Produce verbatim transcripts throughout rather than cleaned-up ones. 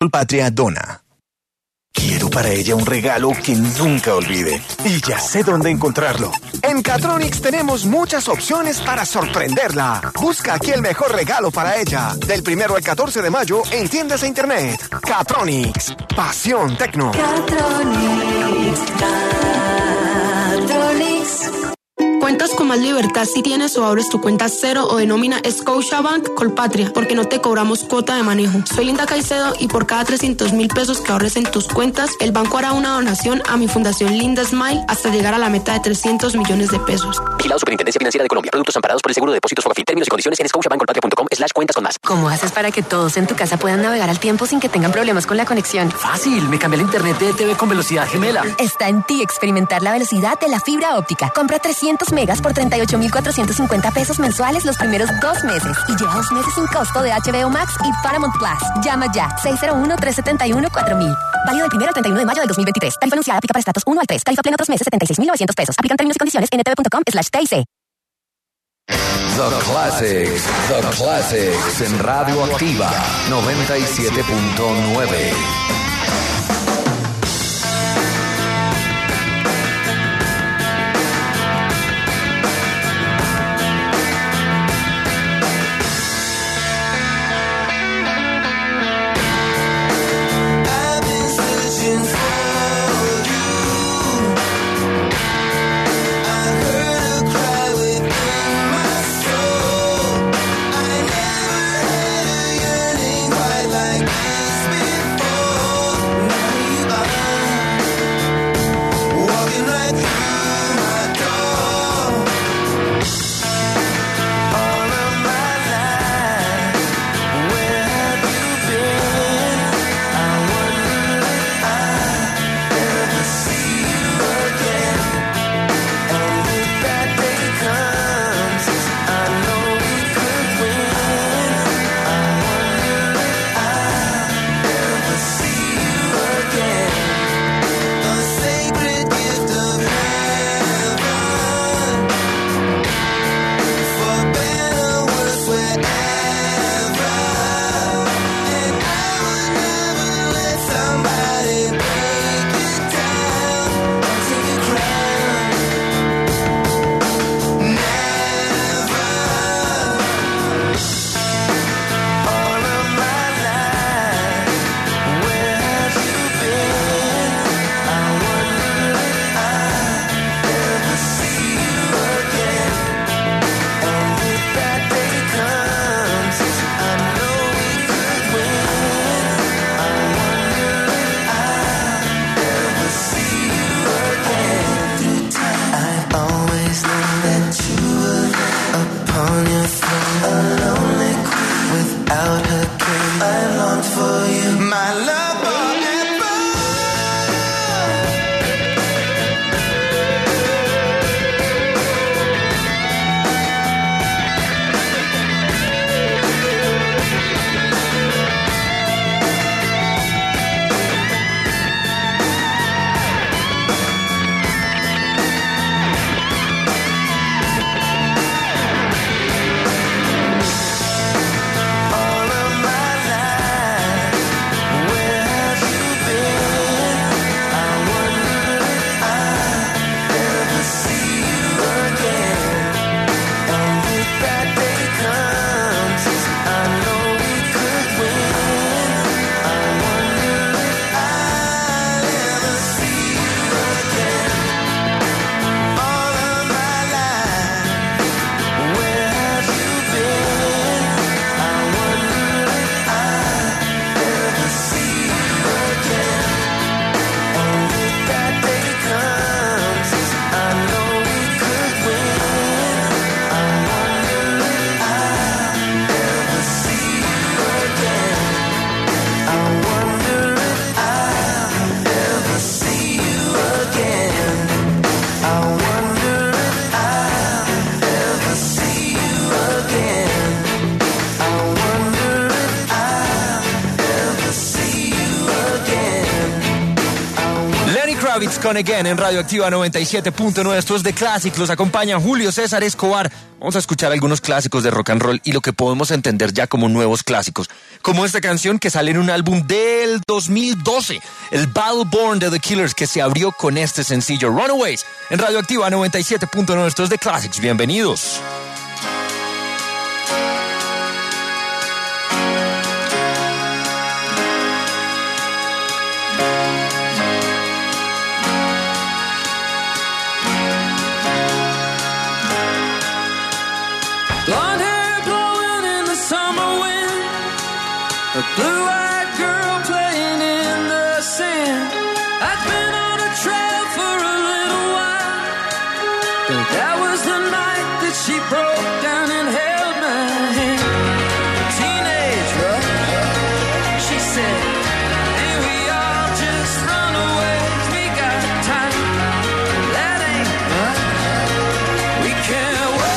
Patria dona. Quiero para ella un regalo que nunca olvide. Y ya sé dónde encontrarlo. En Catronics tenemos muchas opciones para sorprenderla. Busca aquí el mejor regalo para ella. Del primero al catorce de mayo en tiendas e internet. Catronics. Pasión tecno. Catronics. Catronics. Cuentas con más libertad si tienes o abres tu cuenta cero o de nómina Scotiabank Colpatria, porque no te cobramos cuota de manejo. Soy Linda Caicedo y por cada trescientos mil pesos que ahorres en tus cuentas, el banco hará una donación a mi fundación Linda Smile hasta llegar a la meta de trescientos millones de pesos. Vigilado Superintendencia Financiera de Colombia. Productos amparados por el Seguro de Depósitos Fogafín. Términos y condiciones en scotiabankcolpatria.com slash cuentas con más. ¿Cómo haces para que todos en tu casa puedan navegar al tiempo sin que tengan problemas con la conexión? Fácil, me cambié el internet de T V con velocidad gemela. Está en ti experimentar la velocidad de la fibra óptica. Compra trescientos megas por treinta y ocho mil cuatrocientos cincuenta pesos mensuales los primeros dos meses y lleva dos meses sin costo de H B O Max y Paramount Plus. Llama ya, seis cero uno, tres siete uno, cuatro mil. Válido del primero al treinta y uno de mayo del dos mil veintitrés. Tarifa anunciada aplica para estratos uno al tres. Tarifa plena otros meses, setenta y seis mil novecientos pesos. Aplican términos y condiciones en ntv.com slash TIC. The Classics, The Classics en Radio Activa noventa y siete punto nueve. Where Kravitz con Again en Radioactiva noventa y siete punto nueve. Esto es The Classic. Los acompaña Julio César Escobar. Vamos a escuchar algunos clásicos de rock and roll y lo que podemos entender ya como nuevos clásicos. Como esta canción que sale en un álbum del dos mil doce, el Battleborn de The Killers, que se abrió con este sencillo Runaways en Radioactiva noventa y siete punto nueve. Esto es The Classics. Bienvenidos. Blonde hair blowing in the summer wind, a blue-eyed girl playing in the sand. I've been on a trail for a little while, but that was the night that she broke down and held my hand. Teenage rush, she said, and we all just run away. We got time, that ain't right. We can't wait.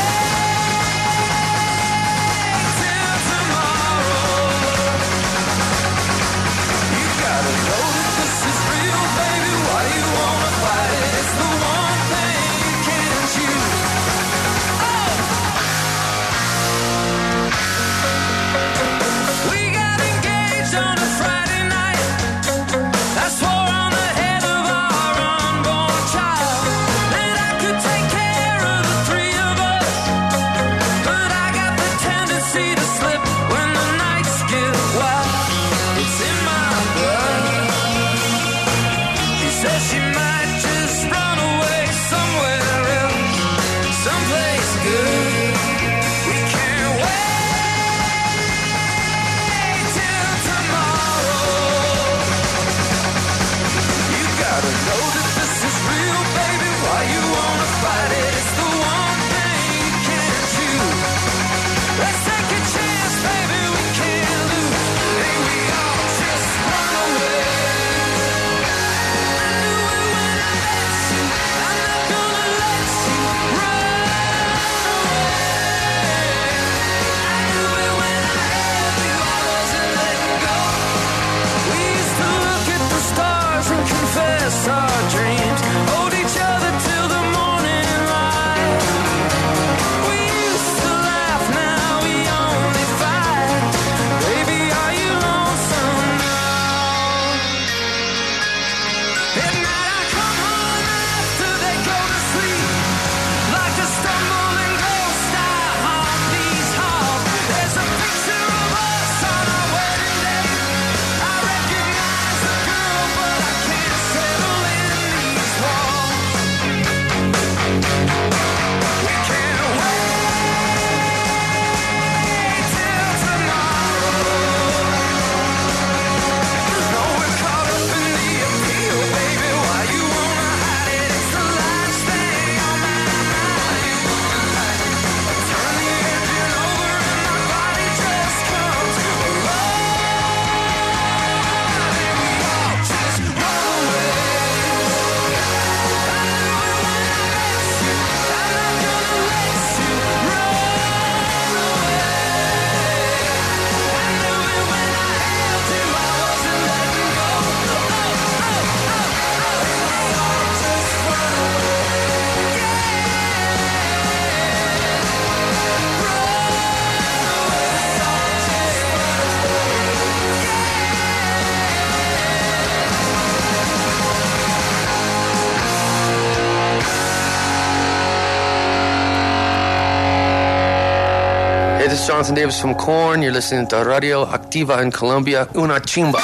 This is Jonathan Davis from Korn. You're listening to Radio Activa in Colombia. Una chimba.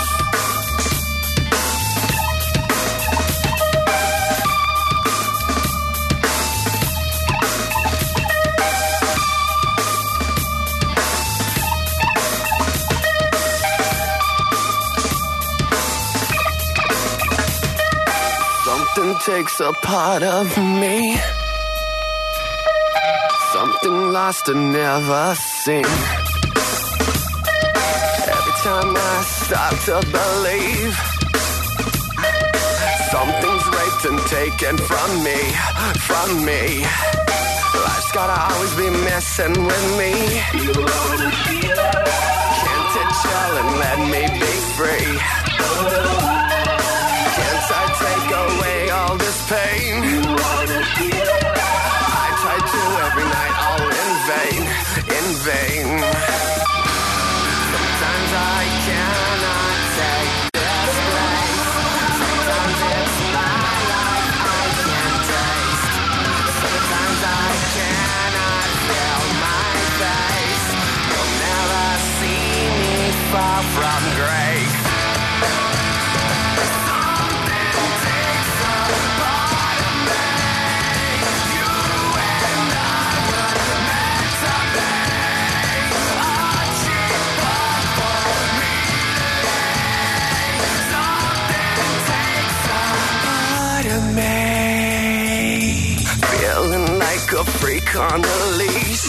Something takes a part of me, something lost and never seen. Every time I start to believe, something's raped and taken from me, from me. Life's gotta always be messing with me. Can't it chill and let me be free? Can't I take a back on the leash.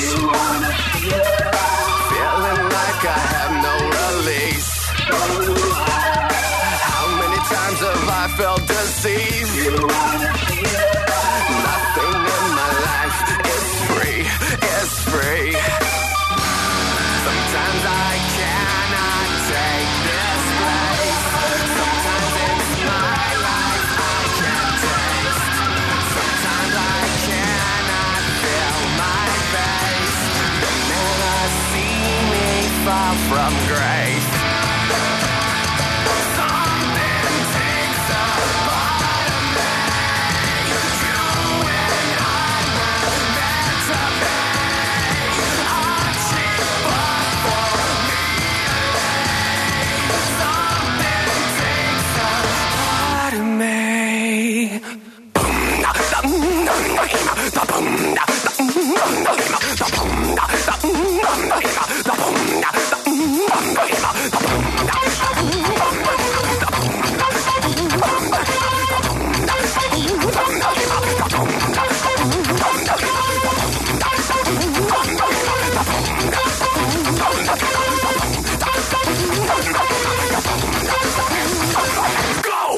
Feeling like I have no release. How many times have I felt deceived? Nothing in my life is free, is free. Sometimes I cannot take this place. Sometimes it's my life I can't taste. Sometimes I cannot feel my face. The men I see me fall from grace. Something takes a part of me. You and I were meant to be. I'm cheap but for me to lay. Something takes a part of me. Go!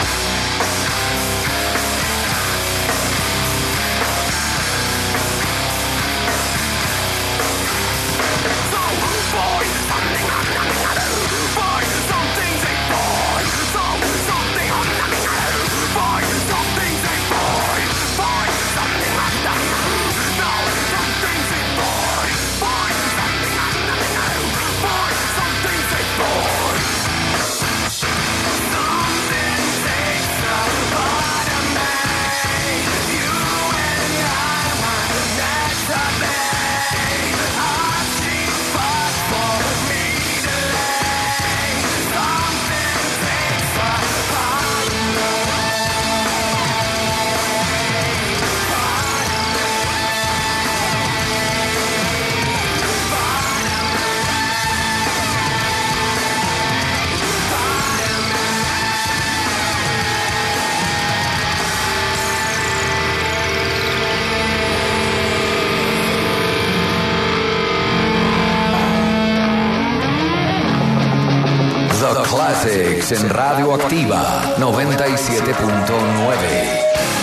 The Classics en Radioactiva noventa y siete punto nueve.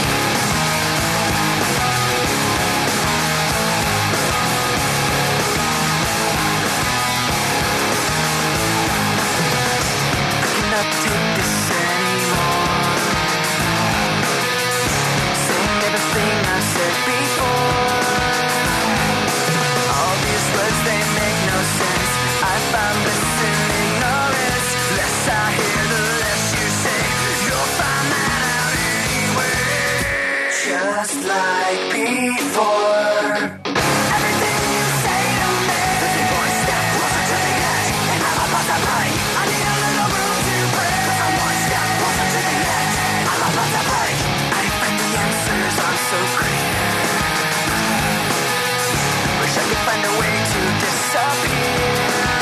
Just like before. Everything you say to me. Just a one step closer to the edge, and I'm about to break. I need a little room to breathe. Cause I'm one step closer to the edge, and I'm about to break. I find the answers are so clear. Wish I could find a way to disappear.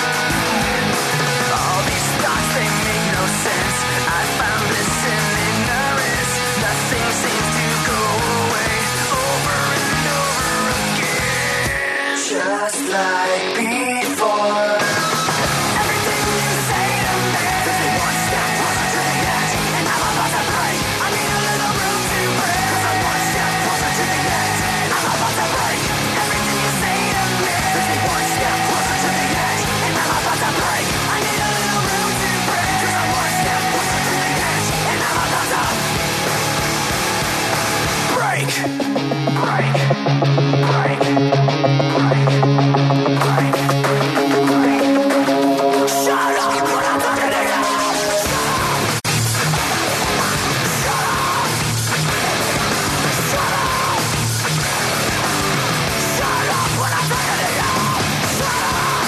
All these thoughts, they make no sense. I found bliss in ignorance. Nothing seems to go away over and over again. Just like before. Everything you say to me. Just a one step closer to the edge, and I'm about to break. I need a little room to breathe. Cause I'm one step closer to the edge, and I'm about to break. Everything you say to me. Just a one step closer to the edge, and I'm about to break. I need a little room to breathe. Cause I'm one step closer to the edge, and I'm about to break. Break. Break. Break. Break. Break. Shut up when I'm talking to you. Shut up. Shut up. Shut up. Shut up when I'm talking to you. Shut up.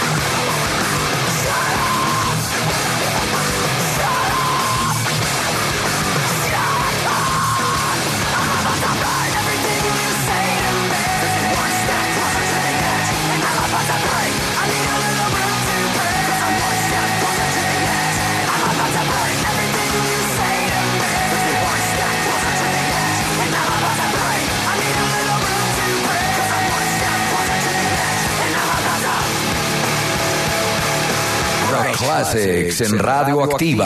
Shut up. Shut up. Shut up. I'm about to burn everything you say to me. Classics en Radioactiva.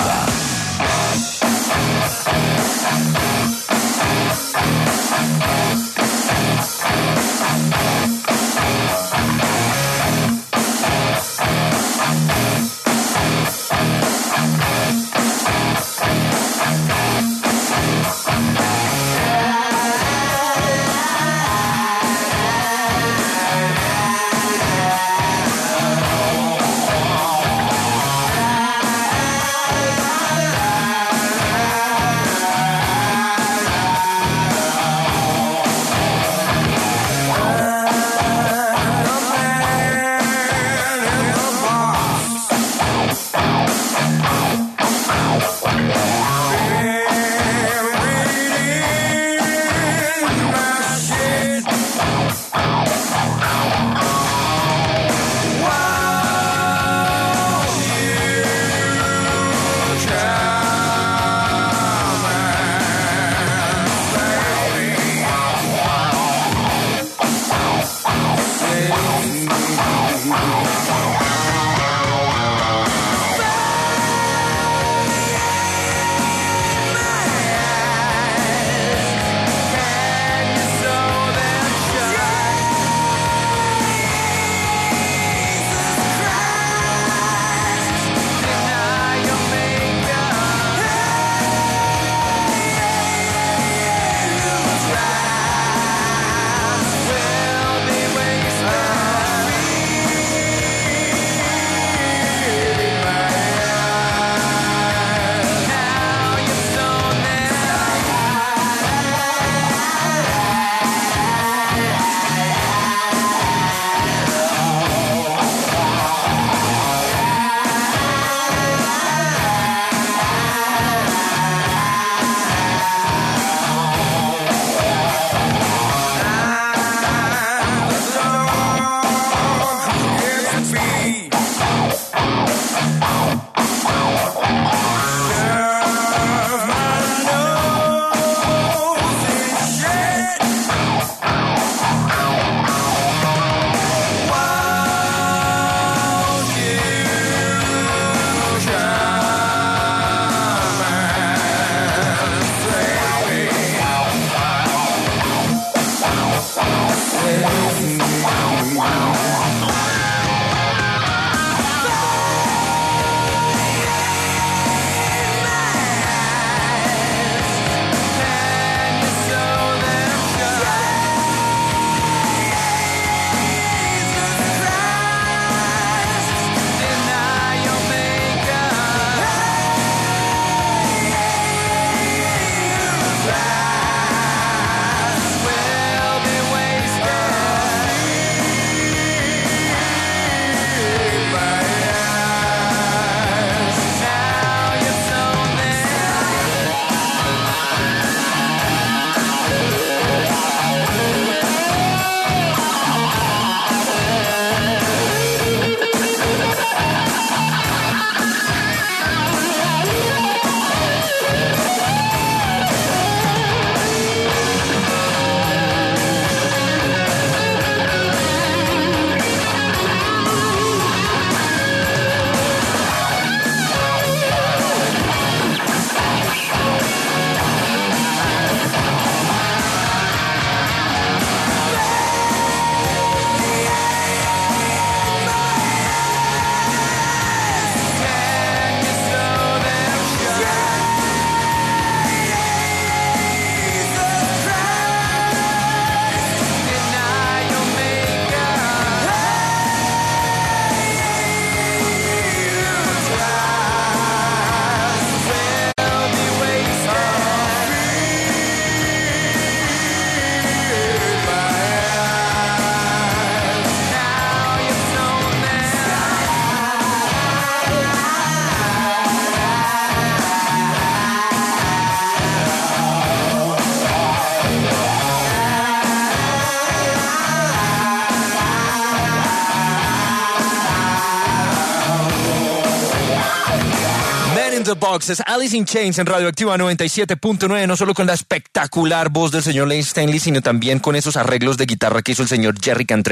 the Box es Alice in Chains en Radioactiva noventa y siete punto nueve, no solo con la espectacular voz del señor Layne Staley, sino también con esos arreglos de guitarra que hizo el señor Jerry Cantrell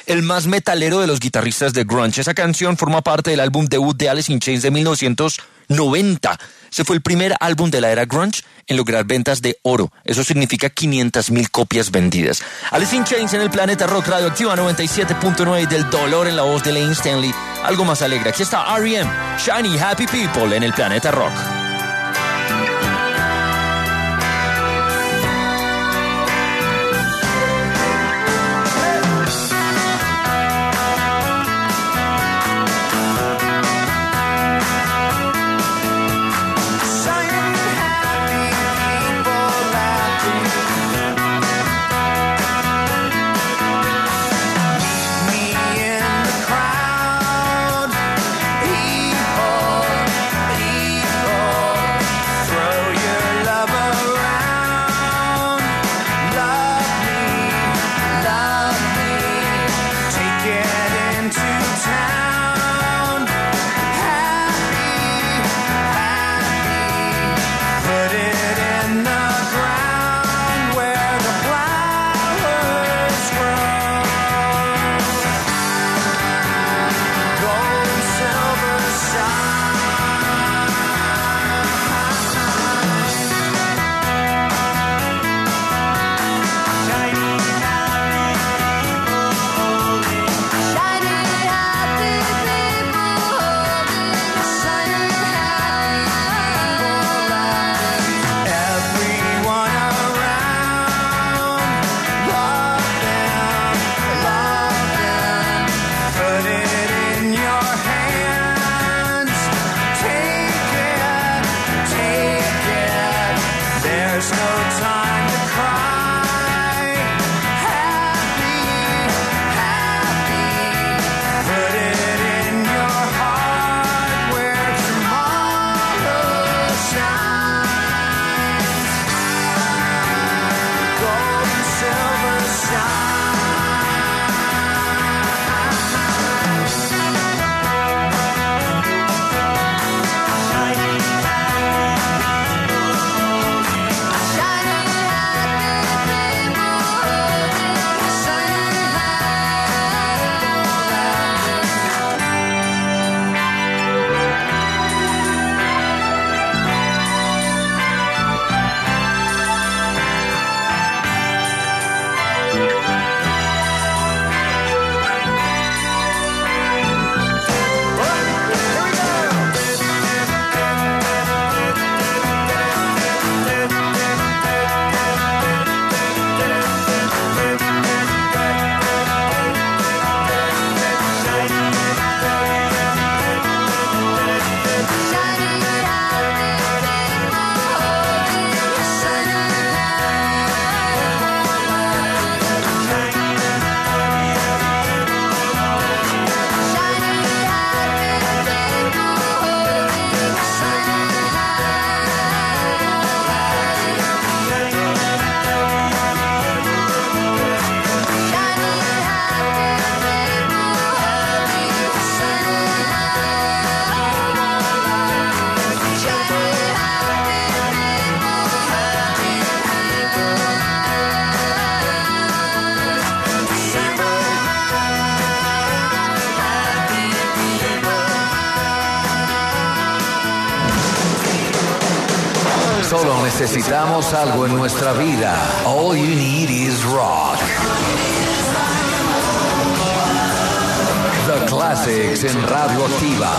el más metalero de los guitarristas de grunge. Esa canción forma parte del álbum debut de Alice in Chains de mil novecientos noventa. Ese fue el primer álbum de la era grunge en lograr ventas de oro. Eso significa quinientas mil copias vendidas. Alice in Chains en el Planeta Rock, Radioactiva noventa y siete punto nueve, del dolor en la voz de Lane Stanley. Algo más alegre. Aquí está R E M, Shiny Happy People en el Planeta Rock. Solo necesitamos algo en nuestra vida. All you need is rock. The Classics en Radioactiva.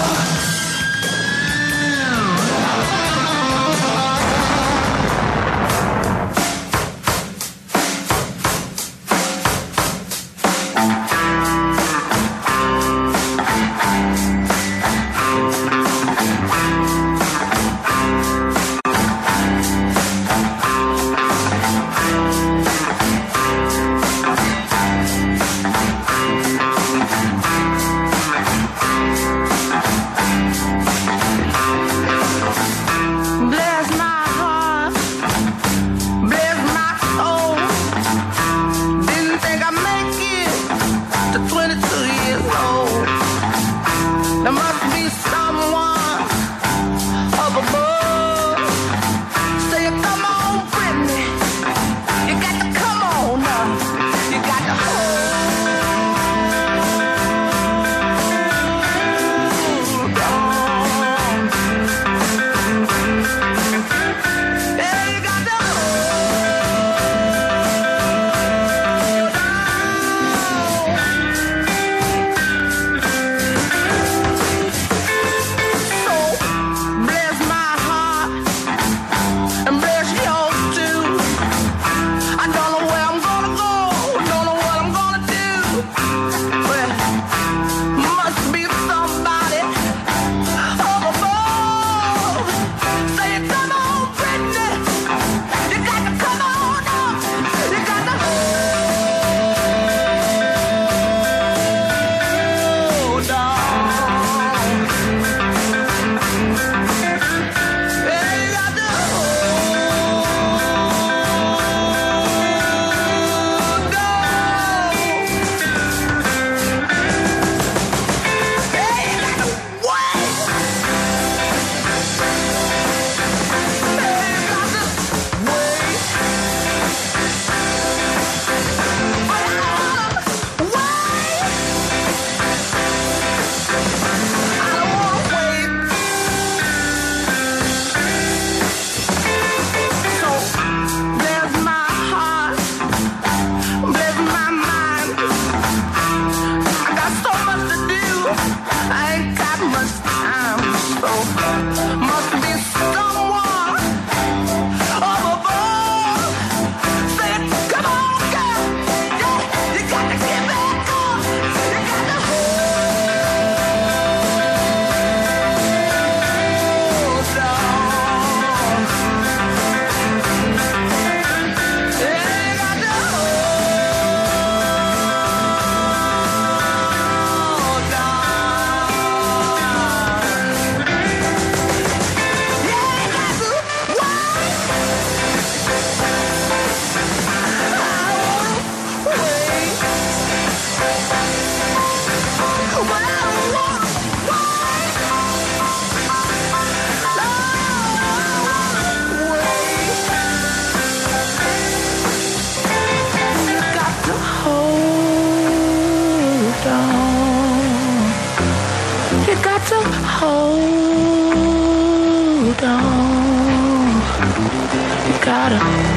You gotta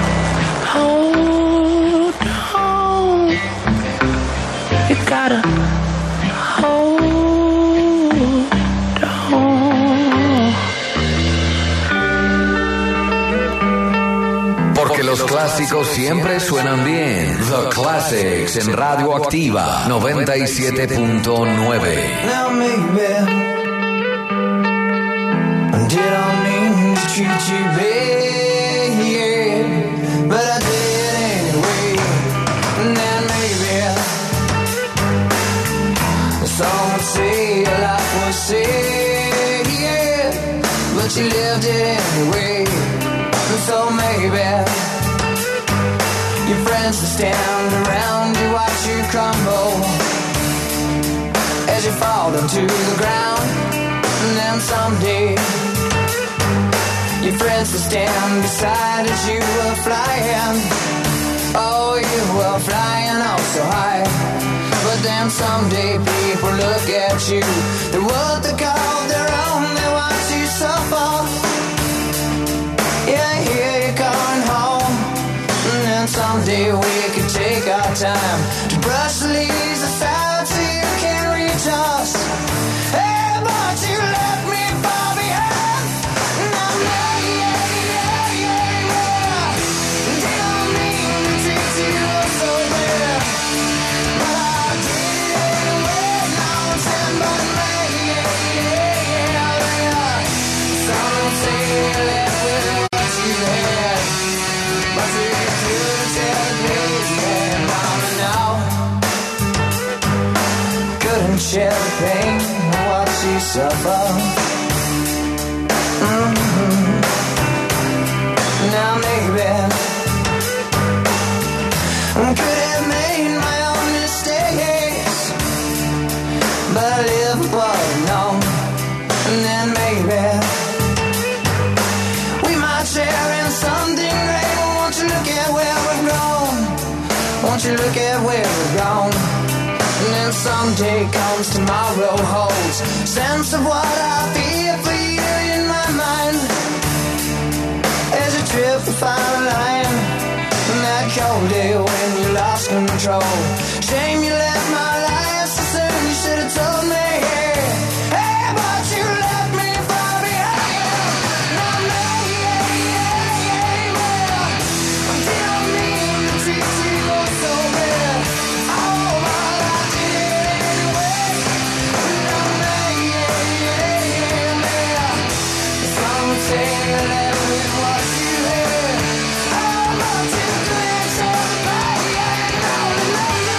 hold on. You gotta hold on. Porque los clásicos siempre suenan bien. The Classics en Radio Activa noventa y siete punto nueve. Now maybe did I mean to treat you bad, yeah, but I did anyway. And then maybe some would say your life was sad, yeah, but you lived it anyway. And so maybe your friends will stand around you, watch you crumble as you fall into the ground. And then someday your friends will stand beside as you were flying. Oh, you were flying oh so high. But then someday people look at you, they're what they call their own, they watch you suffer. Yeah, I hear you coming home. And then someday we could take our time to brush the leaves aside so you can reach us. Hey, but you left me far behind. And I'm like, yeah, yeah, yeah, yeah. Didn't mean to treat you so bad, but I did it anyway. Now I'm saying, but man, yeah, yeah, yeah, yeah. Some say you left with what you had, but you couldn't tell the pace you had. Mama, now couldn't share the pain and watch you suffer. Mm-hmm. Now maybe I could have made my own mistakes, but I live with what I know. And then maybe we might share in something great. Won't you look at where we've gone? Won't you look at where we've gone? And then someday comes tomorrow holds sense of what I feel for you in my mind. As you trip the fine line, and that cold day when you lost control. Shame you left my life so soon, you should have told me. Hey, but you left me far behind. Now, now, yeah, yeah, yeah, yeah. I didn't mean to treat you so bad. Oh, but I did anyway. Now, now, yeah, yeah, yeah, yeah. Some would say you left with what you had. Oh, but you couldn't tell the back, yeah, no, no, no.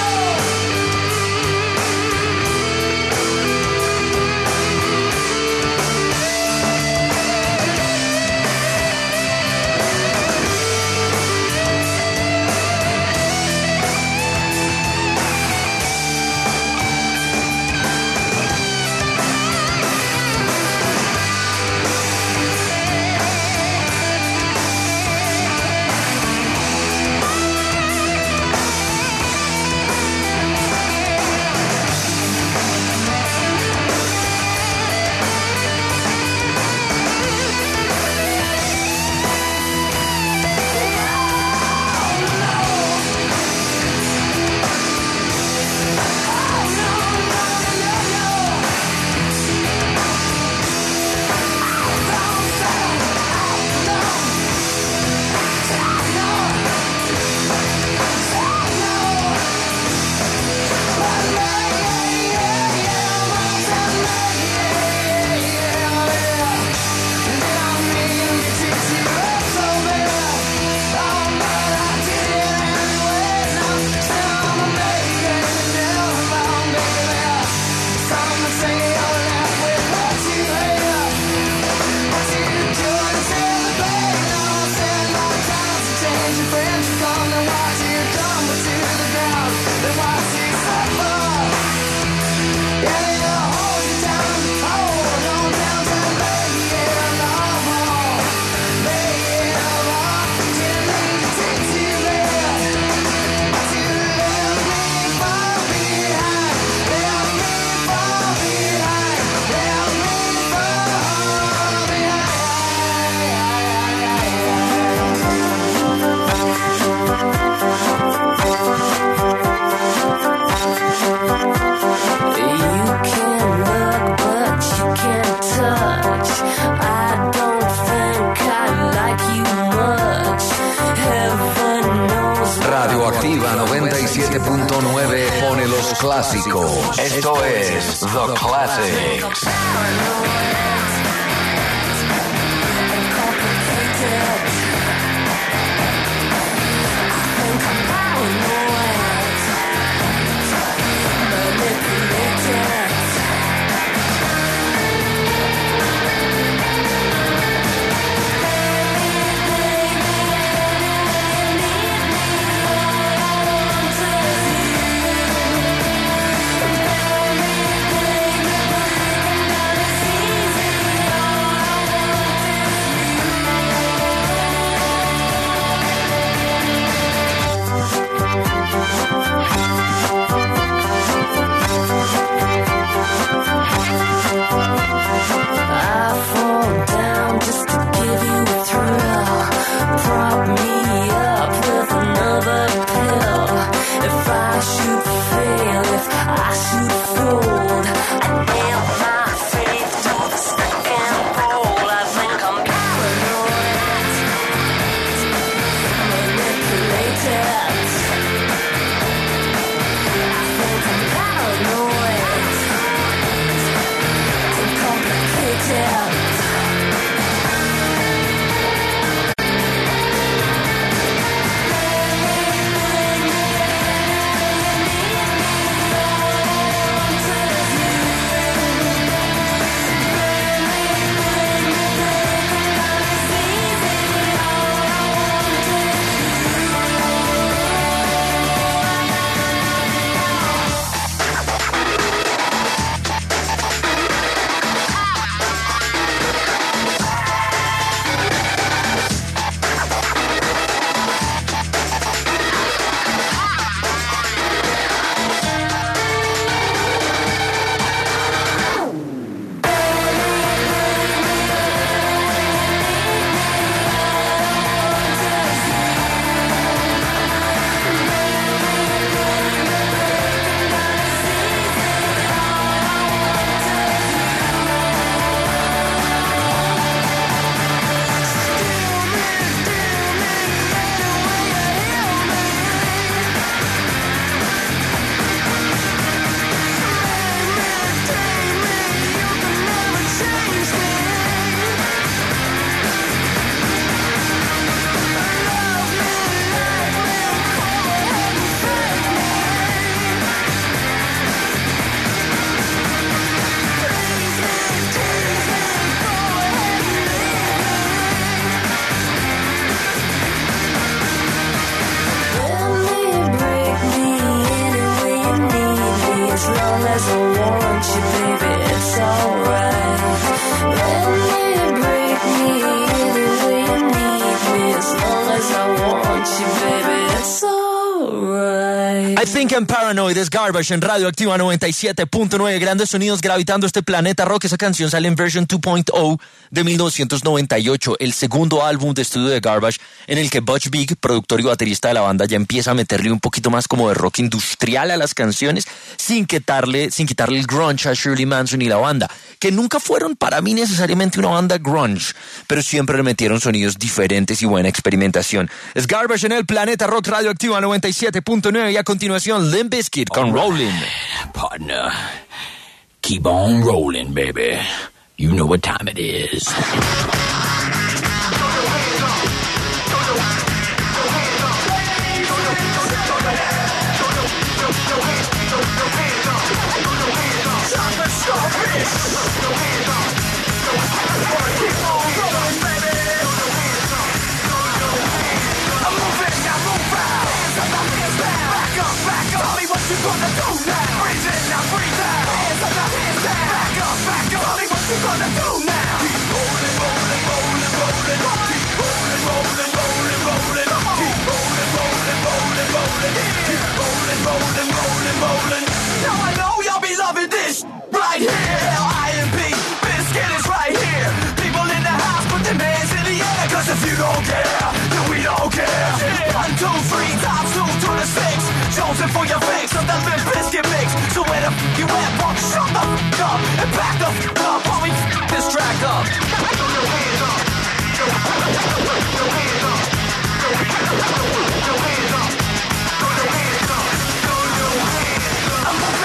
clásicos. Esto es The Classics. Think I'm Paranoid es Garbage en Radioactiva noventa y siete punto nueve. Grandes sonidos gravitando este planeta rock. Esa canción sale en version dos punto cero de mil novecientos noventa y ocho, el segundo álbum de estudio de Garbage, en el que Butch Vig, productor y baterista de la banda, ya empieza a meterle un poquito más como de rock industrial a las canciones, sin quitarle, sin quitarle el grunge a Shirley Manson y la banda, que nunca fueron para mí necesariamente una banda grunge, pero siempre le metieron sonidos diferentes y buena experimentación. Es Garbage en el planeta rock. Radioactiva noventa y siete punto nueve y a continuación Limp Bizkit con Rollin'. Partner, keep on rolling, baby. You know what time it is. Right here, I M P, Bizkit is right here. People in the house, put their hands in the air. Cause if you don't care, then we don't care. One, two, three, times two to the six. Chosen for your fix of the Limp Bizkit mix. So where the f*** you at, punk? Shut the f*** up and back the f*** up while we f*** this track up. Throw your hands up. Throw your hands up. Throw your hands up. Throw your hands up. Throw your hands up. Throw your hands up.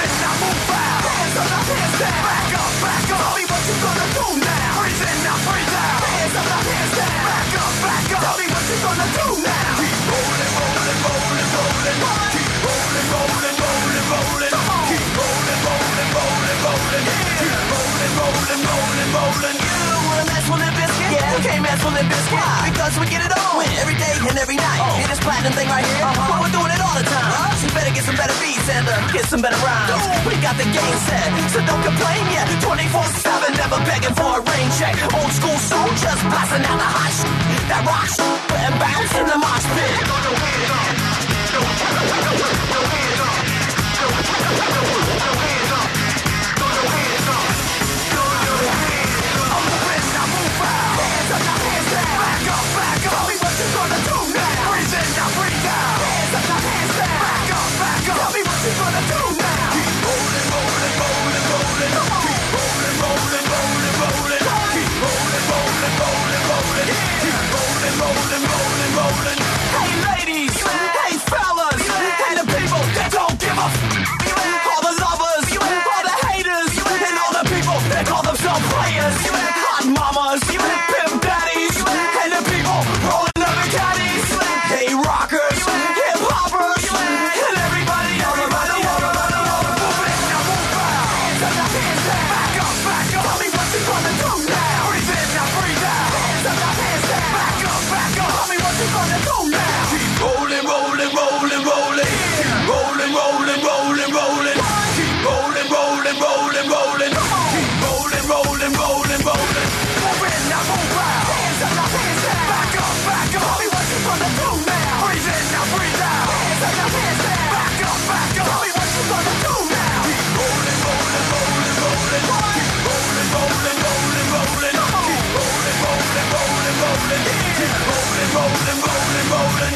platinum thing right here. Uh-huh. Well, we're doing it all the time. Uh-huh. So you better get some better beats and uh, get some better rhymes. Ooh. We got the game set, so don't complain yet. twenty-four seven, never begging for a rain check. Old school soldiers blasting out the hot shit. That rock shit and bounce in the mosh pit. Throw your hands up. Throw your hands up. Throw your hands up. Throw your hands up. Throw your hands up. Throw your hands up. I'm moving, now move out. Hands up, now hands down. Back up, back up. Tell me what you gonna do now. Breathe in, now breathe out. Hands up, now hands down. Back up, back up. Tell me what you gonna do now. Keep rolling, rolling, rolling, rolling. Come on. Keep rolling, rolling, rolling, rolling. Keep rolling, rolling, rolling, rolling. Keep rolling, rolling, rolling, rolling. Hey ladies, hey fellas, hey the people that don't give a f***. All the lovers, all the haters, and all the people that call themselves players. Hot mamas, pimp daddies, and the people rolling up in caddies. Hey rockers, hip hoppers, and everybody, everybody, everybody, everybody. Move it, now move out. Hands up, now hands down. Back up, back up. Tell me what you gonna do now. Breathe in, now breathe out. Hands up, now hands down. Back up, back up. Tell me what you gonna do now. Keep rolling, rolling, rolling, rolling. Keep rolling, rolling, rolling, rolling. Keep rolling, rolling, rolling, rolling. Keep rolling, rolling, rolling, rolling. Move in, now move out. Hands up, now hands down. Back up, back up. Tell me what you gonna do now. Breathe in, now breathe out. Hands up, now hands down. Back up, back up. Tell me what you gonna do now. Keep rolling, rolling, rolling, rolling. Keep rolling, rolling, rolling, rolling. Keep rolling, rolling, rolling, rolling. Keep rolling, rolling, rolling, rolling.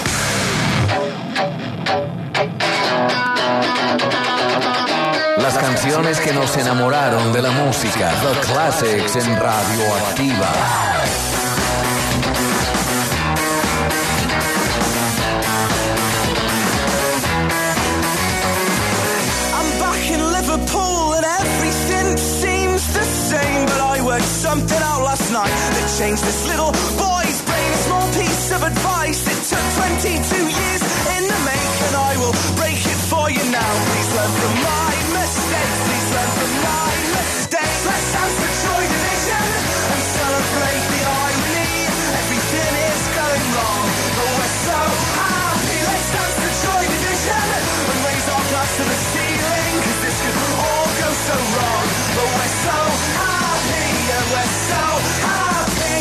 Las canciones que nos enamoraron de la música, The Classics en Radioactiva. I'm back in Liverpool and everything seems the same, but I worked something out last night that changed this little boy's brain. A small piece of advice that took twenty-two years in the make, and I will break it for you now. Please learn from my mistakes. Please learn from my mistakes. Let's dance the Joy Division and celebrate the irony. Everything is going wrong, but we're so happy. Let's dance the Joy Division and raise our glass to the ceiling, 'cause this could all go so wrong, but we're so happy, and we're so happy.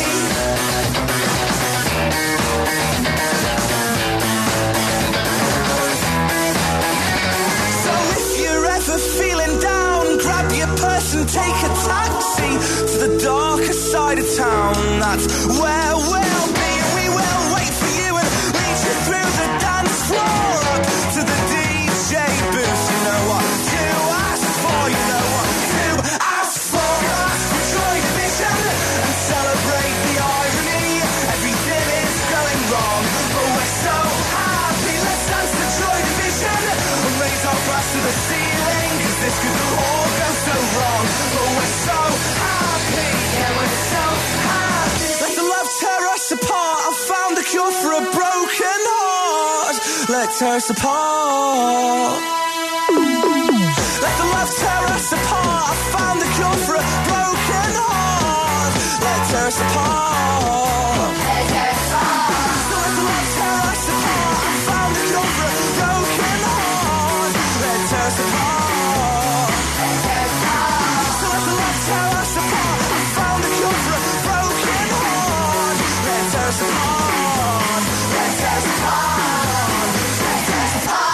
So if you're ever feeling down, grab your purse and take a taxi to the darker side of town. That's where we'll be, and we will wait for you and lead you through the dance floor up to the D J booth. You know what to ask for, you know what to ask for. Ask for Joy Division and celebrate the irony. Everything is going wrong, but we're so happy. Let's dance the Joy Division and raise our glass to the ceiling, 'cause this could all go so wrong, but we're so happy. Yeah, we're so happy. Let the love tear us apart. I found the cure for a broken heart. Let tear us apart. Let the love tear us apart. I found the cure for a broken heart. Let tear us apart. Let tear us apart. So let the love tear us apart. I found the cure for a broken heart. Let tear us apart. Let tear us apart. So let the love tear us apart. I found the cure for a broken heart. Let tear us apart. Let tear us apart. Let tear us apart.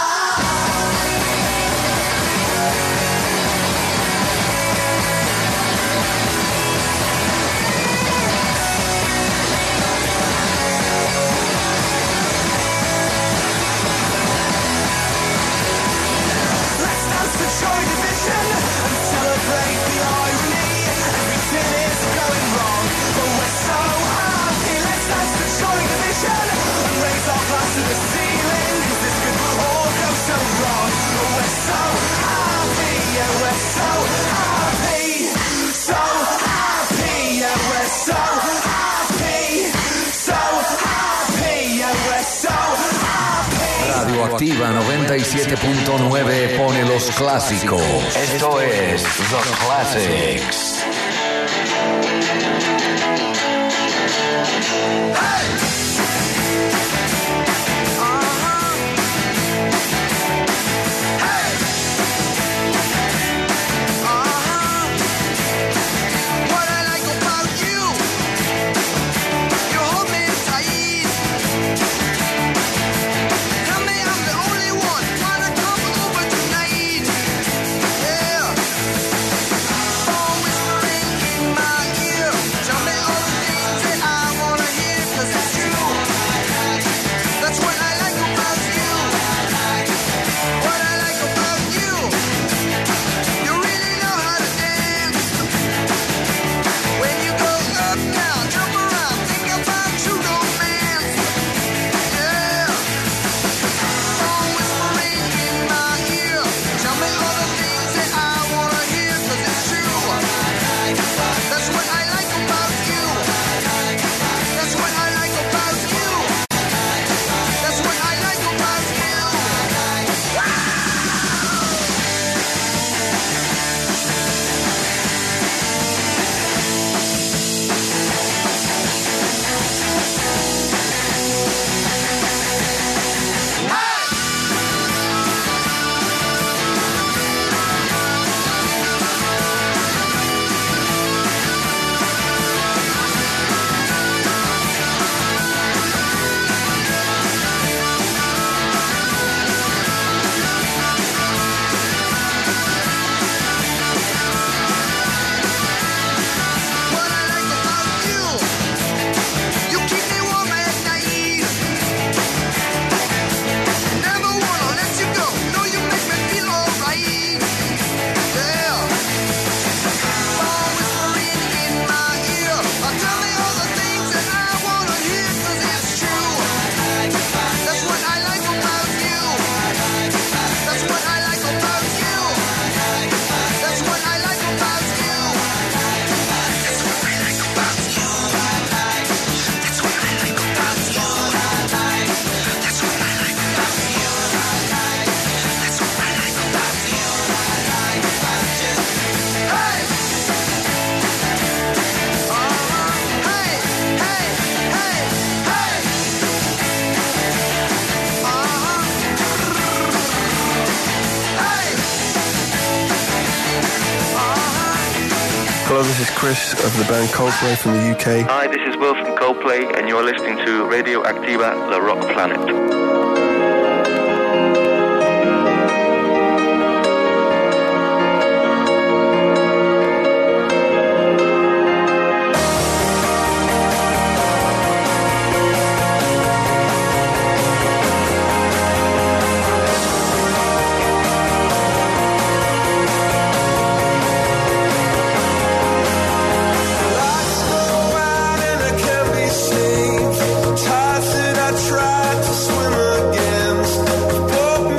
Let's dance the Joy Division and celebrate the irony. Everything is going wrong, but we're so happy. Let's dance the Joy Division and raise our glass to the ceiling, 'cause this could all go so wrong, but we're so happy. Yeah, we're so happy. So happy. Yeah, we're so happy. So happy. Yeah, we're so happy. Radioactiva noventa y siete punto nueve pone los clásicos. Esto es The Classics. Ah. is Chris of the band Coldplay from the U K. Hi, this is Will from Coldplay, and you're listening to Radio Activa, La Rock Planet. Tides that I tried to swim against,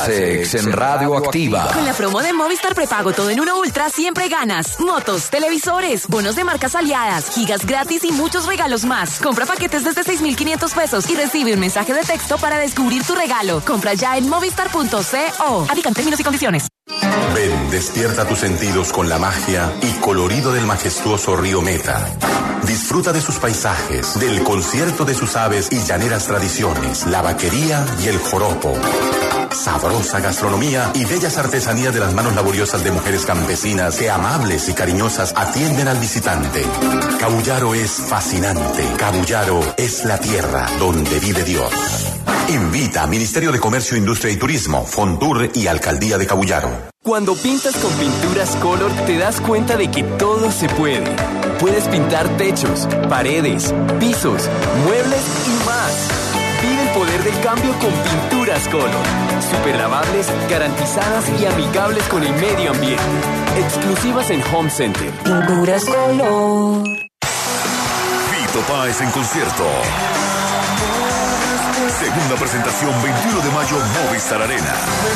Classics en Radio Activa. Con la promo de Movistar Prepago Todo en Uno Ultra siempre ganas. Motos, televisores, bonos de marcas aliadas, gigas gratis y muchos regalos más. Compra paquetes desde seis mil quinientos pesos y recibe un mensaje de texto para descubrir tu regalo. Compra ya en movistar punto co. Aplican términos y condiciones. Ven, despierta tus sentidos con la magia y colorido del majestuoso río Meta. Disfruta de sus paisajes, del concierto de sus aves y llaneras tradiciones, la vaquería y el joropo. Sabrosa gastronomía y bellas artesanías de las manos laboriosas de mujeres campesinas que amables y cariñosas atienden al visitante. Cabullaro es fascinante. Cabullaro es la tierra donde vive Dios. Invita a Ministerio de Comercio, Industria y Turismo, Fontur y Alcaldía de Cabullaro. Cuando pintas con pinturas Color, te das cuenta de que todo se puede. Puedes pintar techos, paredes, pisos, muebles y más. Vive el poder del cambio con pinturas Color. Super lavables, garantizadas y amigables con el medio ambiente. Exclusivas en Home Center. Pinturas Color. Fito Páez en concierto. Segunda presentación veintiuno de mayo, Movistar Arena.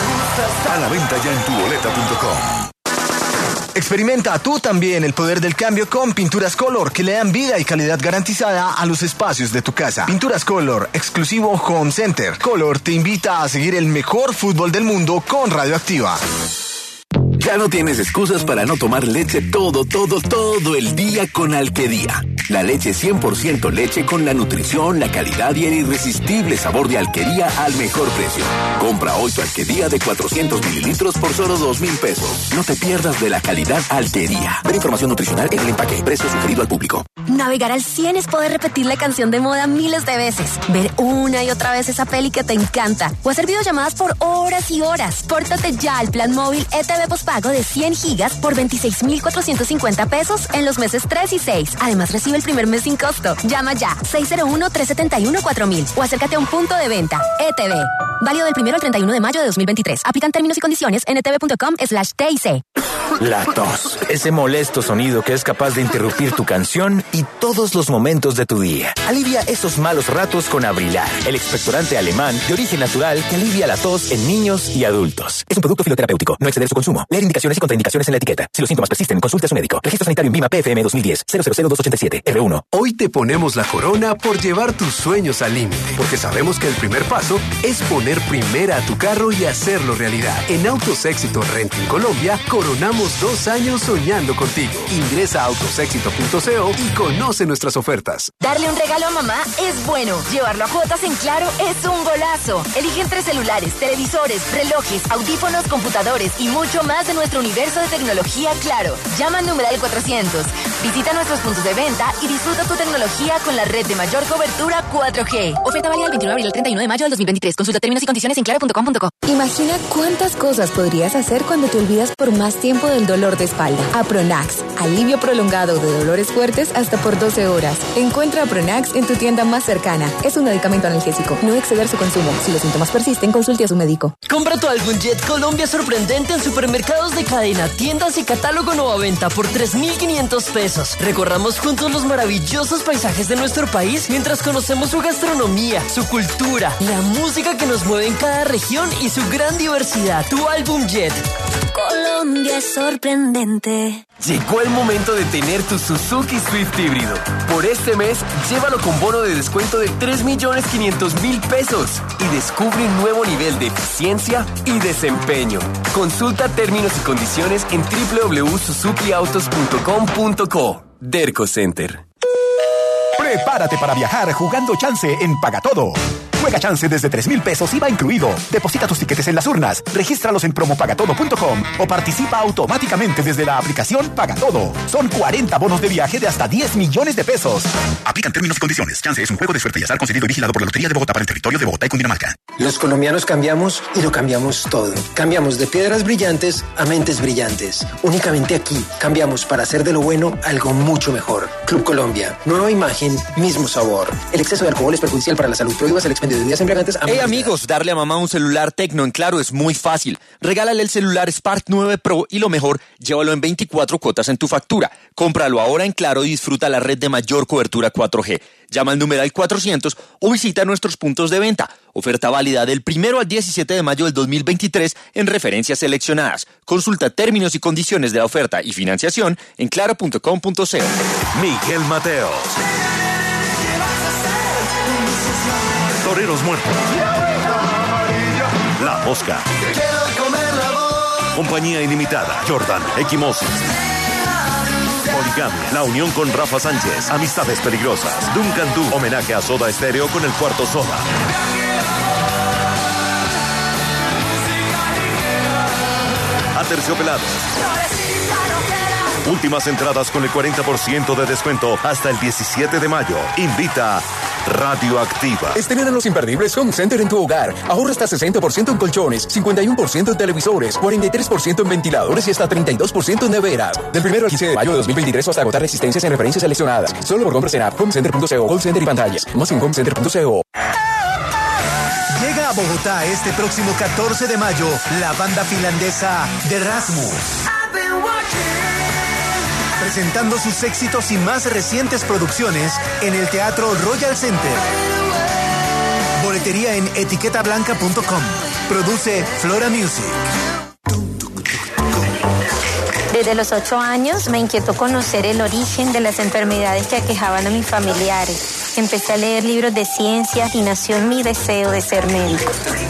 A la venta ya en tu boleta punto com. Experimenta tú también el poder del cambio con Pinturas Color, que le dan vida y calidad garantizada a los espacios de tu casa. Pinturas Color, exclusivo Home Center. Color te invita a seguir el mejor fútbol del mundo con Radioactiva. Ya no tienes excusas para no tomar leche todo, todo, todo el día con Alquedía. La leche cien por ciento leche con la nutrición, la calidad y el irresistible sabor de Alquedía al mejor precio. Compra hoy tu Alquedía de cuatrocientos mililitros por solo dos mil pesos. No te pierdas de la calidad Alquedía. Ver información nutricional en el empaque. Precio sugerido al público. Navegar al cien es poder repetir la canción de moda miles de veces. Ver una y otra vez esa peli que te encanta. O hacer videollamadas por horas y horas. Pórtate ya al plan móvil E T V postpago de cien gigas por veintiséis mil cuatrocientos cincuenta pesos en los meses tres y seis. Además, recibe el primer mes sin costo. Llama ya seis cero uno, tres siete uno, cuatro mil o acércate a un punto de venta. E T V. Válido del primero al treinta y uno de mayo de dos mil veintitrés. Aplican términos y condiciones en etv punto com slash T I C. La tos. Ese molesto sonido que es capaz de interrumpir tu canción y todos los momentos de tu día. Alivia esos malos ratos con Abrilar, el expectorante alemán de origen natural que alivia la tos en niños y adultos. Es un producto fitoterapéutico. No exceder su consumo. Leer indicaciones y contraindicaciones en la etiqueta. Si los síntomas persisten, consulte a su médico. Registro sanitario en Vima P F M dos mil diez cero cero cero dos ochenta y siete R uno. Hoy te ponemos la corona por llevar tus sueños al límite, porque sabemos que el primer paso es poner primera a tu carro y hacerlo realidad. En Autos Éxito Renting Colombia, coronamos dos años soñando contigo. Ingresa a autos éxito punto co y conoce nuestras ofertas. Darle un regalo a mamá es bueno. Llevarlo a cuotas en Claro es un golazo. Elige entre celulares, televisores, relojes, audífonos, computadores y mucho más de nuestro universo de tecnología Claro. Llama al numeral cuatrocientos. Visita nuestros puntos de venta y disfruta tu tecnología con la red de mayor cobertura cuatro G. Oferta válida del veintiuno de abril al treinta y uno de mayo del dos mil veintitrés. Consulta términos y condiciones en claro punto com punto co. Imagina cuántas cosas podrías hacer cuando te olvidas por más tiempo del dolor de espalda. Apronax, alivio prolongado de dolores fuertes hasta por doce horas. Encuentra Apronax en tu tienda más cercana. Es un medicamento analgésico. No exceder su consumo. Si los síntomas persisten, consulte a su médico. Compra tu álbum Jet Colombia sorprendente en supermercados de cadena, tiendas y catálogo nueva venta por tres mil quinientos pesos. Recorramos juntos los maravillosos paisajes de nuestro país mientras conocemos su gastronomía, su cultura, la música que nos mueve en cada región y su gran diversidad. Tu álbum Jet. Colombia es sorprendente. Llegó el momento de tener tu Suzuki Swift híbrido. Por este mes, llévalo con bono de descuento de tres millones quinientos mil pesos y descubre un nuevo nivel de eficiencia y desempeño. Consulta términos y condiciones en doble u doble u doble u punto suzuki autos punto com punto co. Derco Center. Prepárate para viajar jugando Chance en Pagatodo. Juega Chance desde tres mil pesos I V A incluido. Deposita tus tiquetes en las urnas, regístralos en promo pagatodo punto com o participa automáticamente desde la aplicación Pagatodo. Son cuarenta bonos de viaje de hasta diez millones de pesos. Aplican términos y condiciones. Chance es un juego de suerte y azar concedido y vigilado por la Lotería de Bogotá para el territorio de Bogotá y Cundinamarca. Los colombianos cambiamos y lo cambiamos todo. Cambiamos de piedras brillantes a mentes brillantes. Únicamente aquí cambiamos para hacer de lo bueno algo mucho mejor. Club Colombia. Nueva imagen, mismo sabor. El exceso de alcohol es perjudicial para la salud. Prohíbas el expendio de bebidas embriagantes. Hey amigos, darle a mamá un celular Tecno en Claro es muy fácil. Regálale el celular Spark nueve Pro y lo mejor, llévalo en veinticuatro cuotas en tu factura. Cómpralo ahora en Claro y disfruta la red de mayor cobertura cuatro G. Llama al numeral cuatrocientos o visita nuestros puntos de venta. Oferta válida del primero al diecisiete de mayo del dos mil veintitrés en referencias seleccionadas. Consulta términos y condiciones de la oferta y financiación en claro punto com punto co. Miguel Mateos. Toreros muertos. La Mosca. Compañía ilimitada. Jordan, Equimosis. Poligamia. La unión con Rafa Sánchez. Amistades peligrosas. Duncan Du. Homenaje a Soda Stereo con el cuarto Soda. Aterciopelados. Últimas entradas con el cuarenta por ciento de descuento hasta el diecisiete de mayo. Invita Radioactiva. Estrena los imperdibles Home Center en tu hogar. Ahorra hasta sesenta por ciento en colchones, cincuenta y uno por ciento en televisores, cuarenta y tres por ciento en ventiladores y hasta treinta y dos por ciento en neveras. Del primero al quince de mayo de dos mil veintitrés o hasta agotar existencias en referencias seleccionadas. Solo por compras en app, homecenter punto co, call center y pantallas. Más en homecenter punto co. Llega a Bogotá este próximo catorce de mayo la banda finlandesa The Rasmus, presentando sus éxitos y más recientes producciones en el Teatro Royal Center. Boletería en etiqueta blanca punto com. Produce Flora Music. Desde los ocho años me inquietó conocer el origen de las enfermedades que aquejaban a mis familiares. Empecé a leer libros de ciencia y nació en mi deseo de ser médico.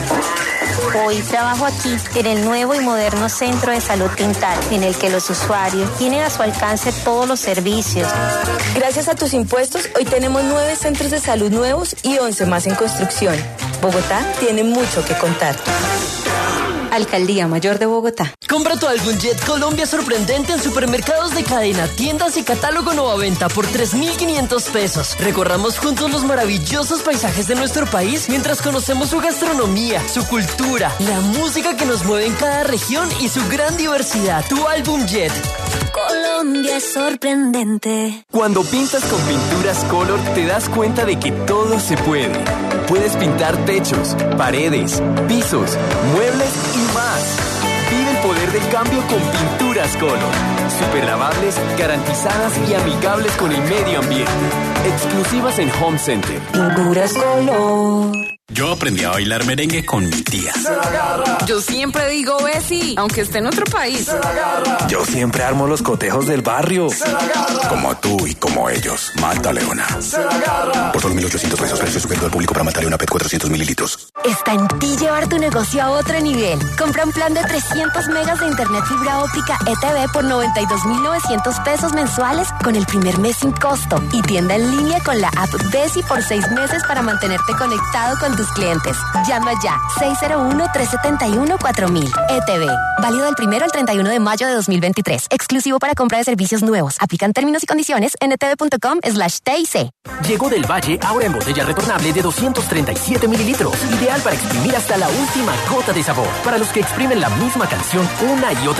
Hoy trabajo aquí, en el nuevo y moderno Centro de Salud Quintal, en el que los usuarios tienen a su alcance todos los servicios. Gracias a tus impuestos, hoy tenemos nueve centros de salud nuevos y once más en construcción. Bogotá tiene mucho que contar. Alcaldía Mayor de Bogotá. Compra tu álbum Jet Colombia sorprendente en supermercados de cadena, tiendas y catálogo nueva venta por tres mil quinientos pesos. Recorramos juntos los maravillosos paisajes de nuestro país mientras conocemos su gastronomía, su cultura, la música que nos mueve en cada región y su gran diversidad. Tu álbum Jet. Colombia es sorprendente. Cuando pintas con pinturas Color, te das cuenta de que todo se puede. Puedes pintar techos, paredes, pisos, muebles y más. Vive el poder del cambio con Pinturas Color. Super lavables, garantizadas y amigables con el medio ambiente. Exclusivas en Home Center. Pinturas Color. Yo aprendí a bailar merengue con mi tía. Yo siempre digo Bessie, aunque esté en otro país. Yo siempre armo los cotejos del barrio. Como tú y como ellos. Malta Leona. Por solo mil ochocientos pesos, precio sugerido al público para Malta Leona P E T cuatrocientos mililitros. Está en ti llevar tu negocio a otro nivel. Compra un plan de trescientos megas de internet fibra óptica E T V por noventa y dos mil novecientos pesos mensuales con el primer mes sin costo. Y tienda en línea con la app Bessie por seis meses para mantenerte conectado con tus clientes. Llama ya seis cero uno, tres siete uno, cuatro mil. E T V. Válido del primero al treinta y uno de mayo de dos mil veintitrés. Exclusivo para compra de servicios nuevos. Aplican términos y condiciones en etv punto com slash T I C. Llegó del Valle ahora en botella retornable de doscientos treinta y siete mililitros. Ideal para exprimir hasta la última gota de sabor. Para los que exprimen la misma canción una y otra